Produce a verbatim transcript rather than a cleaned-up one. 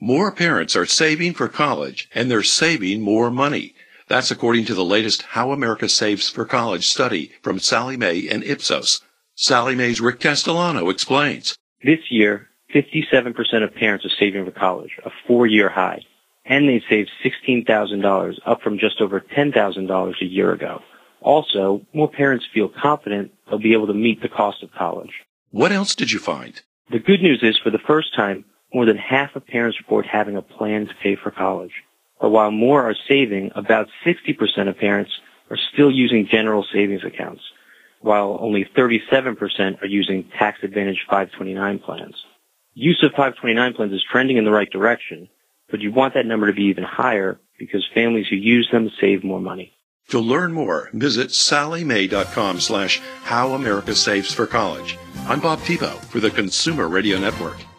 More parents are saving for college, and they're saving more money. That's according to the latest How America Saves for College study from Sallie Mae and Ipsos. Sallie Mae's Rick Castellano explains. This year, fifty-seven percent of parents are saving for college, a four-year high. And they saved sixteen thousand dollars, up from just over ten thousand dollars a year ago. Also, more parents feel confident they'll be able to meet the cost of college. What else did you find? The good news is, for the first time, more than half of parents report having a plan to pay for college. But while more are saving, about sixty percent of parents are still using general savings accounts, while only thirty-seven percent are using tax-advantaged five twenty-nine plans. Use of five twenty-nine plans is trending in the right direction, but you want that number to be even higher because families who use them save more money. To learn more, visit salliemae.com slash How America Saves for College. I'm Bob Tebow for the Consumer Radio Network.